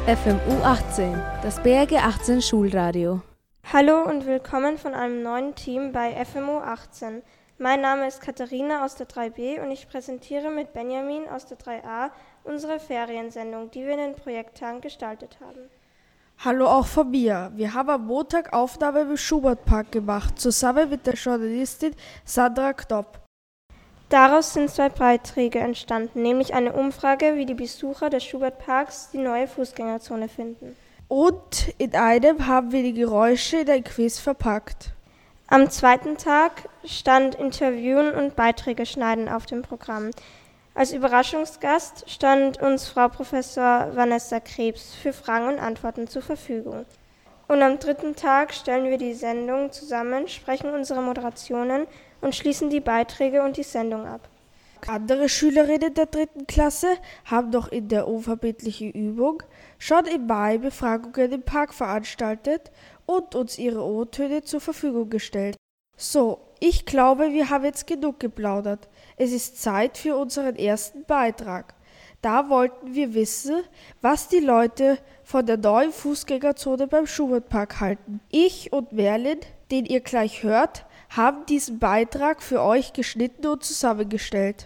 FMU 18, das BRG 18 Schulradio. Hallo und willkommen von einem neuen Team bei FMU 18. Mein Name ist Katharina aus der 3b und ich präsentiere mit Benjamin aus der 3a unsere Feriensendung, die wir in den Projekttagen gestaltet haben. Hallo auch von mir. Wir haben am Montag Aufnahme im Schubertpark gemacht, zusammen mit der Journalistin Sandra Knopp. Daraus sind 2 Beiträge entstanden, nämlich eine Umfrage, wie die Besucher des Schubertparks die neue Fußgängerzone finden. Und in einem haben wir die Geräusche in ein Quiz verpackt. Am zweiten Tag stand Interviewen und Beiträge schneiden auf dem Programm. Als Überraschungsgast stand uns Frau Professor Vanessa Krebs für Fragen und Antworten zur Verfügung. Und am dritten Tag stellen wir die Sendung zusammen, sprechen unsere Moderationen und schließen die Beiträge und die Sendung ab. Andere Schülerinnen der 3. Klasse haben noch in der unverbindlichen Übung schon im Mai Befragungen im Park veranstaltet und uns ihre O-Töne zur Verfügung gestellt. So, ich glaube, wir haben jetzt genug geplaudert. Es ist Zeit für unseren ersten Beitrag. Da wollten wir wissen, was die Leute von der neuen Fußgängerzone beim Schubertpark halten. Ich und Merlin, den ihr gleich hört, haben diesen Beitrag für euch geschnitten und zusammengestellt.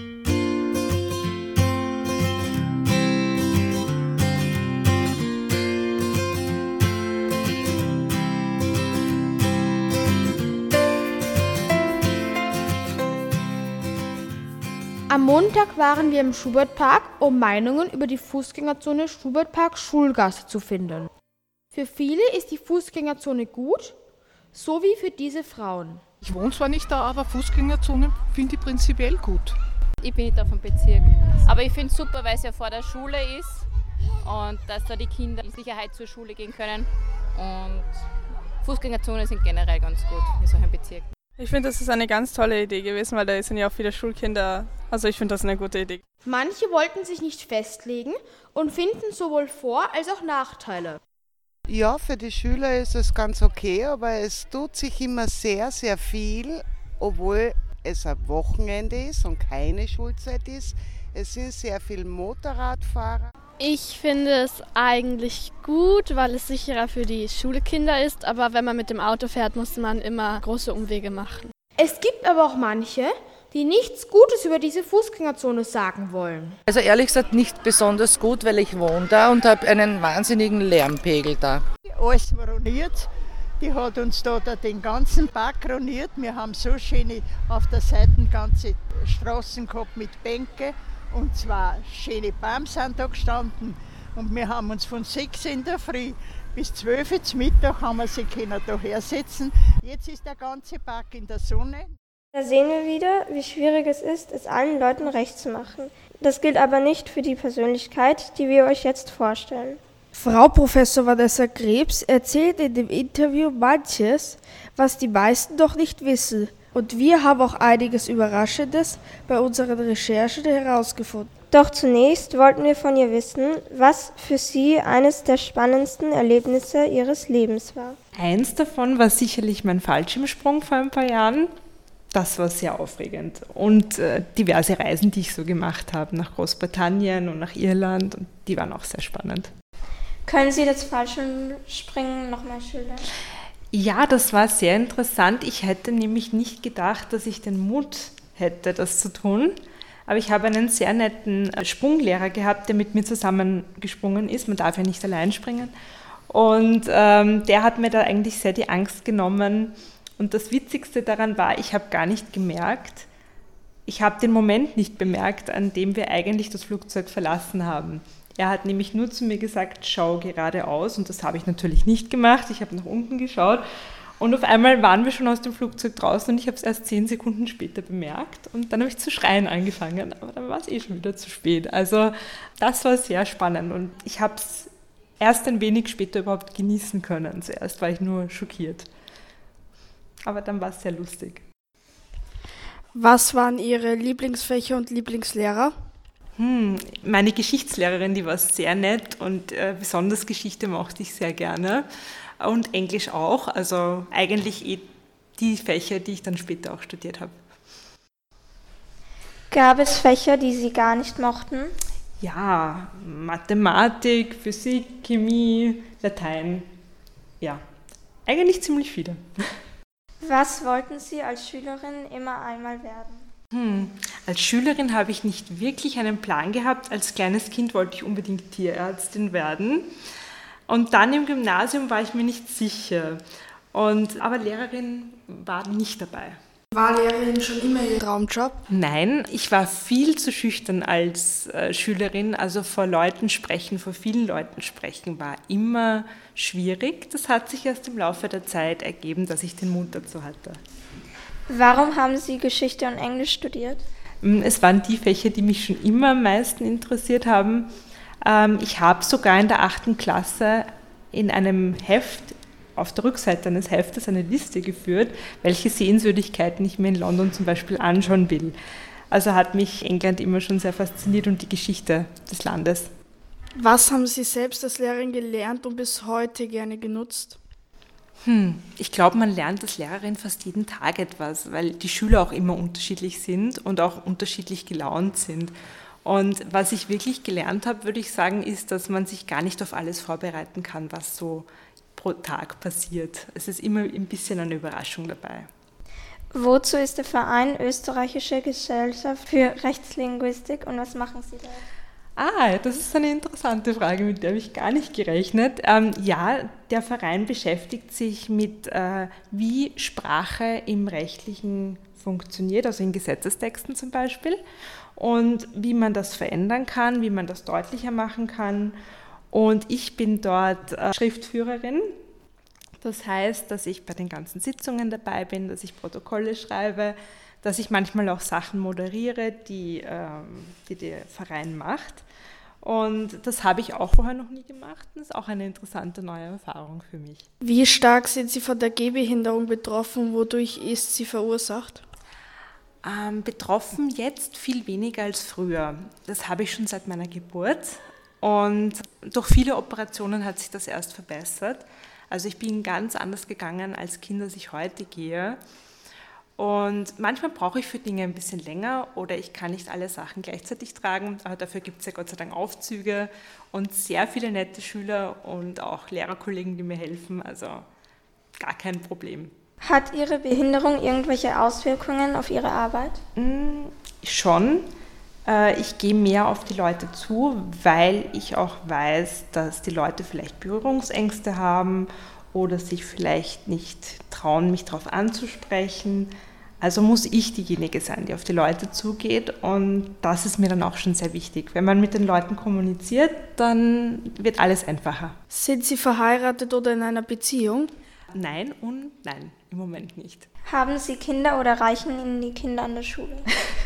Am Montag waren wir im Schubertpark, um Meinungen über die Fußgängerzone Schubertpark-Schulgasse zu finden. Für viele ist die Fußgängerzone gut, so wie für diese Frauen. Ich wohne zwar nicht da, aber Fußgängerzonen finde ich prinzipiell gut. Ich bin nicht auf dem Bezirk, aber ich finde es super, weil es ja vor der Schule ist und dass da die Kinder in Sicherheit zur Schule gehen können. Und Fußgängerzonen sind generell ganz gut in solchen Bezirken. Ich finde, das ist eine ganz tolle Idee gewesen, weil da sind ja auch viele Schulkinder. Also ich finde das eine gute Idee. Manche wollten sich nicht festlegen und finden sowohl Vor- als auch Nachteile. Ja, für die Schüler ist es ganz okay, aber es tut sich immer sehr, sehr viel, obwohl es ein Wochenende ist und keine Schulzeit ist. Es sind sehr viele Motorradfahrer. Ich finde es eigentlich gut, weil es sicherer für die Schulkinder ist, aber wenn man mit dem Auto fährt, muss man immer große Umwege machen. Es gibt aber auch manche, die nichts Gutes über diese Fußgängerzone sagen wollen. Also ehrlich gesagt nicht besonders gut, weil ich wohne da und habe einen wahnsinnigen Lärmpegel da. Alles roniert, die hat uns da den ganzen Park roniert. Wir haben so schöne auf der Seite ganze Straßen gehabt mit Bänken. Und zwar schöne Bäume sind da gestanden. Und wir haben uns von 6 in der Früh bis 12 Uhr zum Mittag haben wir sie da hersetzen. Jetzt ist der ganze Park in der Sonne. Da sehen wir wieder, wie schwierig es ist, es allen Leuten recht zu machen. Das gilt aber nicht für die Persönlichkeit, die wir euch jetzt vorstellen. Frau Professor Vanessa Krebs erzählt in dem Interview manches, was die meisten noch nicht wissen. Und wir haben auch einiges Überraschendes bei unseren Recherchen herausgefunden. Doch zunächst wollten wir von ihr wissen, was für sie eines der spannendsten Erlebnisse ihres Lebens war. Eins davon war sicherlich mein Fallschirmsprung vor ein paar Jahren. Das war sehr aufregend. Und diverse Reisen, die ich so gemacht habe, nach Großbritannien und nach Irland. Und die waren auch sehr spannend. Können Sie das Fallschirmspringen nochmal schildern? Ja, das war sehr interessant. Ich hätte nämlich nicht gedacht, dass ich den Mut hätte, das zu tun. Aber ich habe einen sehr netten Sprunglehrer gehabt, der mit mir zusammen gesprungen ist. Man darf ja nicht allein springen. Und der hat mir da eigentlich sehr die Angst genommen. Und das Witzigste daran war, ich habe gar nicht gemerkt, ich habe den Moment nicht bemerkt, an dem wir eigentlich das Flugzeug verlassen haben. Er hat nämlich nur zu mir gesagt, schau geradeaus, und das habe ich natürlich nicht gemacht. Ich habe nach unten geschaut und auf einmal waren wir schon aus dem Flugzeug draußen und ich habe es erst 10 Sekunden später bemerkt und dann habe ich zu schreien angefangen, aber dann war es schon wieder zu spät. Also das war sehr spannend und ich habe es erst ein wenig später überhaupt genießen können. Zuerst war ich nur schockiert, aber dann war es sehr lustig. Was waren Ihre Lieblingsfächer und Lieblingslehrer? Meine Geschichtslehrerin, die war sehr nett und besonders Geschichte mochte ich sehr gerne und Englisch auch, also eigentlich die Fächer, die ich dann später auch studiert habe. Gab es Fächer, die Sie gar nicht mochten? Ja, Mathematik, Physik, Chemie, Latein. Ja, eigentlich ziemlich viele. Was wollten Sie als Schülerin immer einmal werden? Als Schülerin habe ich nicht wirklich einen Plan gehabt. Als kleines Kind wollte ich unbedingt Tierärztin werden. Und dann im Gymnasium war ich mir nicht sicher. Aber Lehrerin war nicht dabei. War Lehrerin schon immer Ihr Traumjob? Nein, ich war viel zu schüchtern als Schülerin. Also vor vielen Leuten sprechen war immer schwierig. Das hat sich erst im Laufe der Zeit ergeben, dass ich den Mut dazu hatte. Warum haben Sie Geschichte und Englisch studiert? Es waren die Fächer, die mich schon immer am meisten interessiert haben. Ich habe sogar in der 8. Klasse in einem Heft, auf der Rückseite eines Heftes, eine Liste geführt, welche Sehenswürdigkeiten ich mir in London zum Beispiel anschauen will. Also hat mich England immer schon sehr fasziniert und die Geschichte des Landes. Was haben Sie selbst als Lehrerin gelernt und bis heute gerne genutzt? Ich glaube, man lernt als Lehrerin fast jeden Tag etwas, weil die Schüler auch immer unterschiedlich sind und auch unterschiedlich gelaunt sind. Und was ich wirklich gelernt habe, würde ich sagen, ist, dass man sich gar nicht auf alles vorbereiten kann, was so pro Tag passiert. Es ist immer ein bisschen eine Überraschung dabei. Wozu ist der Verein Österreichische Gesellschaft für Rechtslinguistik und was machen Sie dort? Das ist eine interessante Frage, mit der habe ich gar nicht gerechnet. Ja, der Verein beschäftigt sich mit, wie Sprache im Rechtlichen funktioniert, also in Gesetzestexten zum Beispiel, und wie man das verändern kann, wie man das deutlicher machen kann. Und ich bin dort Schriftführerin. Das heißt, dass ich bei den ganzen Sitzungen dabei bin, dass ich Protokolle schreibe, dass ich manchmal auch Sachen moderiere, die der Verein macht. Und das habe ich auch vorher noch nie gemacht. Das ist auch eine interessante neue Erfahrung für mich. Wie stark sind Sie von der Gehbehinderung betroffen? Wodurch ist sie verursacht? Betroffen jetzt viel weniger als früher. Das habe ich schon seit meiner Geburt. Und durch viele Operationen hat sich das erst verbessert. Also ich bin ganz anders gegangen als Kind, als ich heute gehe. Und manchmal brauche ich für Dinge ein bisschen länger oder ich kann nicht alle Sachen gleichzeitig tragen, aber dafür gibt es ja Gott sei Dank Aufzüge und sehr viele nette Schüler und auch Lehrerkollegen, die mir helfen, also gar kein Problem. Hat Ihre Behinderung irgendwelche Auswirkungen auf Ihre Arbeit? Schon. Ich gehe mehr auf die Leute zu, weil ich auch weiß, dass die Leute vielleicht Berührungsängste haben oder sich vielleicht nicht trauen, mich darauf anzusprechen. Also muss ich diejenige sein, die auf die Leute zugeht und das ist mir dann auch schon sehr wichtig. Wenn man mit den Leuten kommuniziert, dann wird alles einfacher. Sind Sie verheiratet oder in einer Beziehung? Nein und nein, im Moment nicht. Haben Sie Kinder oder reichen Ihnen die Kinder an der Schule?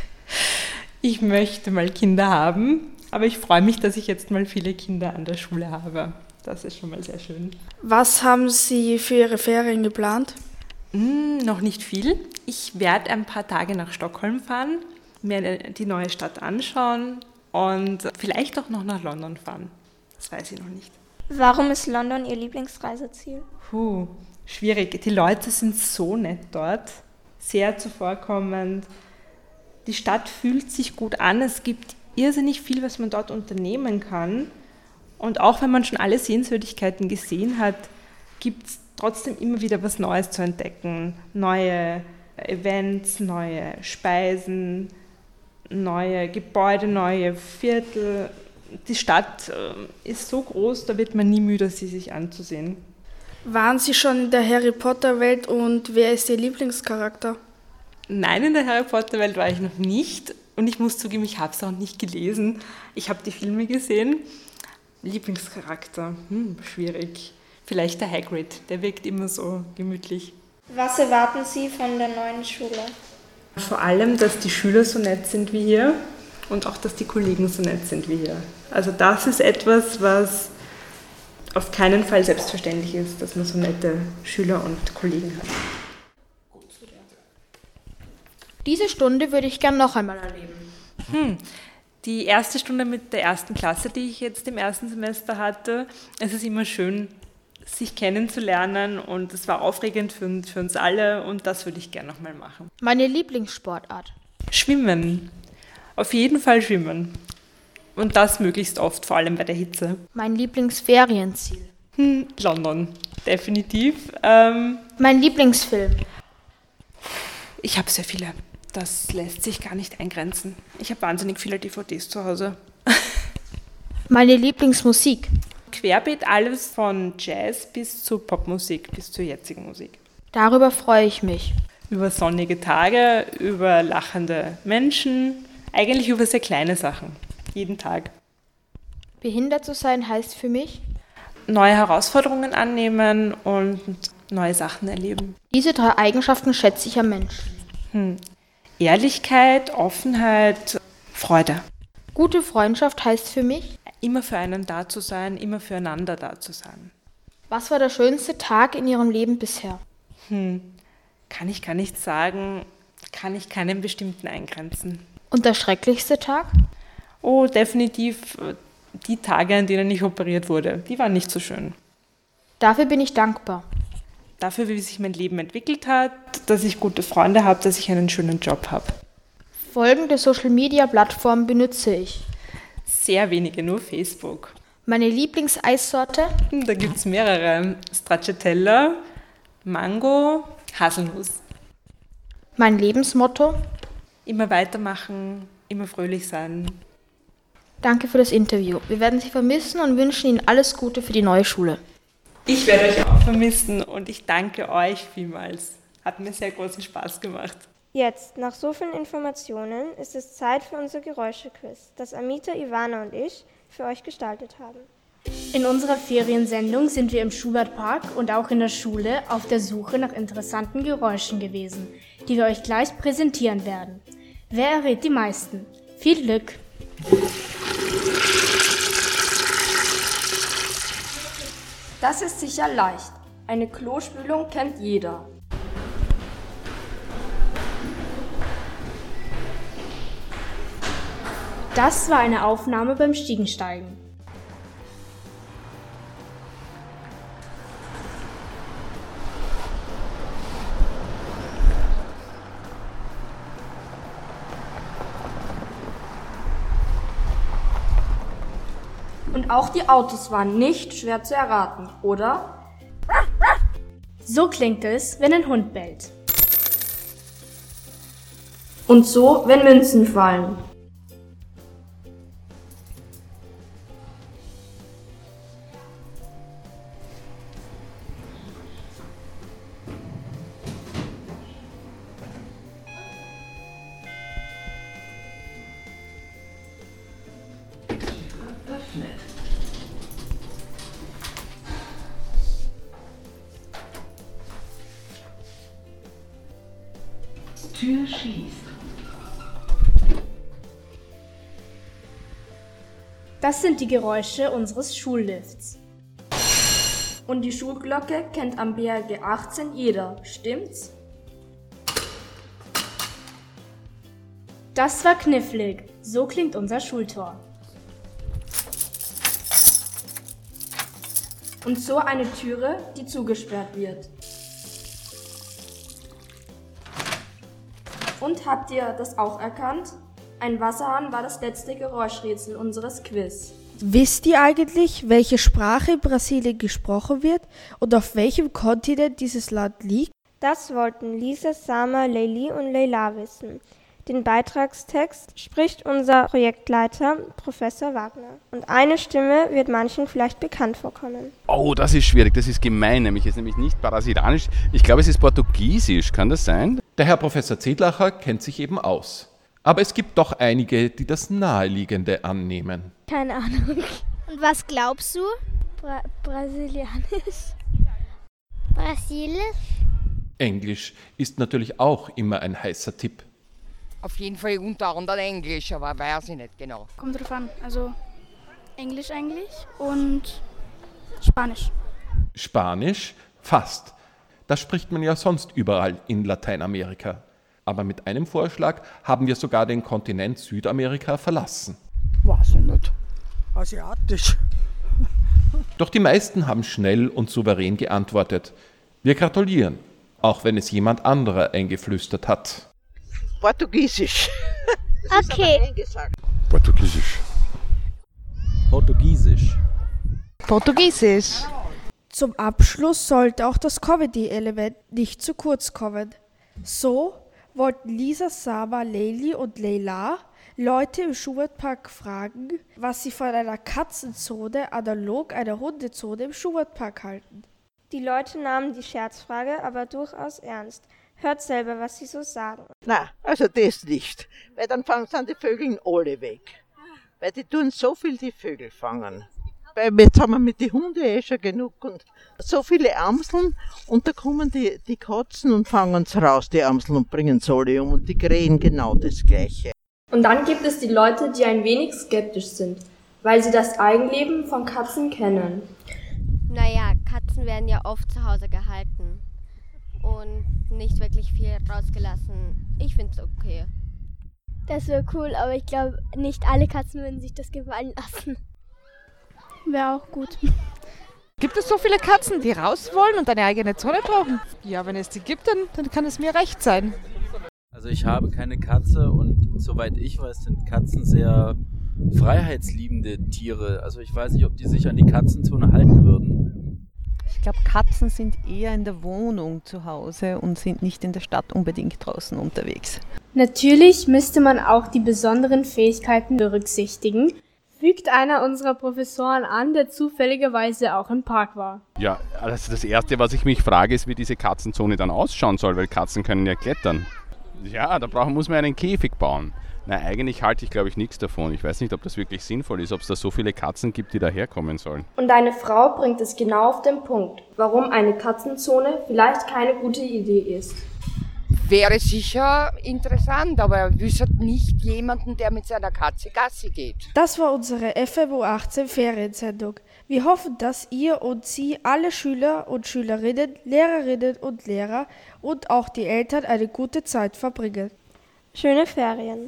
Ich möchte mal Kinder haben, aber ich freue mich, dass ich jetzt mal viele Kinder an der Schule habe. Das ist schon mal sehr schön. Was haben Sie für Ihre Ferien geplant? Noch nicht viel. Ich werde ein paar Tage nach Stockholm fahren, mir die neue Stadt anschauen und vielleicht auch noch nach London fahren. Das weiß ich noch nicht. Warum ist London Ihr Lieblingsreiseziel? Schwierig. Die Leute sind so nett dort, sehr zuvorkommend. Die Stadt fühlt sich gut an. Es gibt irrsinnig viel, was man dort unternehmen kann. Und auch wenn man schon alle Sehenswürdigkeiten gesehen hat, gibt es trotzdem immer wieder was Neues zu entdecken. Neue Events, neue Speisen, neue Gebäude, neue Viertel. Die Stadt ist so groß, da wird man nie müde, sie sich anzusehen. Waren Sie schon in der Harry Potter Welt und wer ist Ihr Lieblingscharakter? Nein, in der Harry Potter Welt war ich noch nicht. Und ich muss zugeben, ich habe es auch nicht gelesen. Ich habe die Filme gesehen. Lieblingscharakter, schwierig. Vielleicht der Hagrid, der wirkt immer so gemütlich. Was erwarten Sie von der neuen Schule? Vor allem, dass die Schüler so nett sind wie hier und auch, dass die Kollegen so nett sind wie hier. Also das ist etwas, was auf keinen Fall selbstverständlich ist, dass man so nette Schüler und Kollegen hat. Diese Stunde würde ich gern noch einmal erleben. Die erste Stunde mit der ersten Klasse, die ich jetzt im ersten Semester hatte, es ist immer schön, sich kennenzulernen und es war aufregend für uns alle und das würde ich gerne nochmal machen. Meine Lieblingssportart? Schwimmen. Auf jeden Fall schwimmen. Und das möglichst oft, vor allem bei der Hitze. Mein Lieblingsferienziel. London, definitiv. Mein Lieblingsfilm. Ich habe sehr viele. Das lässt sich gar nicht eingrenzen. Ich habe wahnsinnig viele DVDs zu Hause. Meine Lieblingsmusik. Querbeet alles von Jazz bis zu Popmusik, bis zur jetzigen Musik. Darüber freue ich mich. Über sonnige Tage, über lachende Menschen, eigentlich über sehr kleine Sachen, jeden Tag. Behindert zu sein heißt für mich, neue Herausforderungen annehmen und neue Sachen erleben. Diese 3 Eigenschaften schätze ich am Menschen. Ehrlichkeit, Offenheit, Freude. Gute Freundschaft heißt für mich, immer für einen da zu sein, immer füreinander da zu sein. Was war der schönste Tag in Ihrem Leben bisher? Kann ich gar nicht sagen, kann ich keinen bestimmten eingrenzen. Und der schrecklichste Tag? Oh, definitiv die Tage, an denen ich operiert wurde. Die waren nicht so schön. Dafür bin ich dankbar. Dafür, wie sich mein Leben entwickelt hat, dass ich gute Freunde habe, dass ich einen schönen Job habe. Folgende Social-Media-Plattformen benutze ich. Sehr wenige, nur Facebook. Meine Lieblingseissorte? Da gibt es mehrere. Stracciatella, Mango, Haselnuss. Mein Lebensmotto? Immer weitermachen, immer fröhlich sein. Danke für das Interview. Wir werden Sie vermissen und wünschen Ihnen alles Gute für die neue Schule. Ich werde euch auch vermissen und ich danke euch vielmals. Hat mir sehr großen Spaß gemacht. Jetzt, nach so vielen Informationen, ist es Zeit für unser Geräuschequiz, das Amita, Ivana und ich für euch gestaltet haben. In unserer Feriensendung sind wir im Schubertpark und auch in der Schule auf der Suche nach interessanten Geräuschen gewesen, die wir euch gleich präsentieren werden. Wer errät die meisten? Viel Glück! Das ist sicher leicht. Eine Klospülung kennt jeder. Das war eine Aufnahme beim Stiegensteigen. Und auch die Autos waren nicht schwer zu erraten, oder? So klingt es, wenn ein Hund bellt. Und so, wenn Münzen fallen. Tür schließt. Das sind die Geräusche unseres Schullifts. Und die Schulglocke kennt am BRG 18 jeder, stimmt's? Das war knifflig. So klingt unser Schultor. Und so eine Türe, die zugesperrt wird. Und habt ihr das auch erkannt? Ein Wasserhahn war das letzte Geräuschrätsel unseres Quiz. Wisst ihr eigentlich, welche Sprache in Brasilien gesprochen wird und auf welchem Kontinent dieses Land liegt? Das wollten Lisa, Sama, Leili und Leila wissen. Den Beitragstext spricht unser Projektleiter, Professor Wagner. Und eine Stimme wird manchen vielleicht bekannt vorkommen. Oh, das ist schwierig, das ist gemein, nämlich es ist nämlich nicht Brasilianisch. Ich glaube, es ist Portugiesisch, kann das sein? Der Herr Professor Zedlacher kennt sich eben aus. Aber es gibt doch einige, die das Naheliegende annehmen. Keine Ahnung. Und was glaubst du? Brasilianisch? Brasilisch? Englisch ist natürlich auch immer ein heißer Tipp. Auf jeden Fall unter anderem Englisch, aber weiß ich nicht genau. Kommt drauf an. Also Englisch eigentlich und Spanisch. Spanisch? Fast. Das spricht man ja sonst überall in Lateinamerika. Aber mit einem Vorschlag haben wir sogar den Kontinent Südamerika verlassen. Weiß ich nicht. Asiatisch. Doch die meisten haben schnell und souverän geantwortet. Wir gratulieren, auch wenn es jemand anderer eingeflüstert hat. Portugiesisch. Okay. Portugiesisch. Portugiesisch. Portugiesisch. Zum Abschluss sollte auch das Comedy-Element nicht zu kurz kommen. So wollten Lisa, Sama, Leili und Leila Leute im Schubertpark fragen, was sie von einer Katzenzone analog einer Hundezone im Schubertpark halten. Die Leute nahmen die Scherzfrage aber durchaus ernst. Hört selber, was sie so sagen. Na, also das nicht, weil dann sind die Vögel alle weg. Weil die tun so viel, die Vögel fangen. Weil jetzt haben wir mit den Hunden schon genug und so viele Amseln und da kommen die Katzen und fangen sie raus, die Amseln, und bringen sie alle um und die krähen genau das Gleiche. Und dann gibt es die Leute, die ein wenig skeptisch sind, weil sie das Eigenleben von Katzen kennen. Naja, Katzen werden ja oft zu Hause gehalten und nicht wirklich viel rausgelassen. Ich finde es okay. Das wäre cool, aber ich glaube, nicht alle Katzen würden sich das gefallen lassen. Wäre auch gut. Gibt es so viele Katzen, die raus wollen und eine eigene Zone brauchen? Ja, wenn es die gibt, dann kann es mir recht sein. Also ich habe keine Katze und soweit ich weiß, sind Katzen sehr freiheitsliebende Tiere. Also ich weiß nicht, ob die sich an die Katzenzone halten würden. Ich glaube, Katzen sind eher in der Wohnung zu Hause und sind nicht in der Stadt unbedingt draußen unterwegs. Natürlich müsste man auch die besonderen Fähigkeiten berücksichtigen, fügt einer unserer Professoren an, der zufälligerweise auch im Park war. Ja, also das Erste, was ich mich frage, ist, wie diese Katzenzone dann ausschauen soll, weil Katzen können ja klettern. Ja, da muss man einen Käfig bauen. Na, eigentlich halte ich, glaube ich, nichts davon. Ich weiß nicht, ob das wirklich sinnvoll ist, ob es da so viele Katzen gibt, die daherkommen sollen. Und deine Frau bringt es genau auf den Punkt, warum eine Katzenzone vielleicht keine gute Idee ist. Wäre sicher interessant, aber er wüsste nicht jemanden, der mit seiner Katze Gassi geht. Das war unsere FMU 18 Feriensendung. Wir hoffen, dass ihr und Sie, alle Schüler und Schülerinnen, Lehrerinnen und Lehrer und auch die Eltern eine gute Zeit verbringen. Schöne Ferien.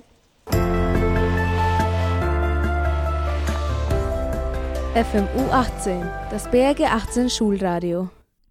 FMU 18, das BRG 18 Schulradio.